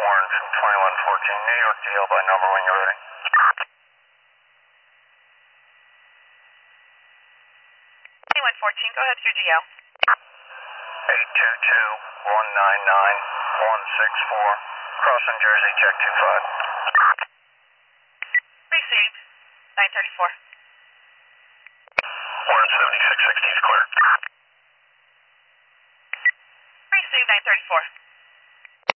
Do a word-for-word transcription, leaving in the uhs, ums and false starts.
Orange from twenty-one fourteen, New York D L by number when you're ready. twenty-one fourteen, go ahead through G L. eight two two, one nine nine, one six four, crossing Jersey, check two five. Received, nine thirty-four. one seventy-six sixty is clear. Received, nine thirty-four.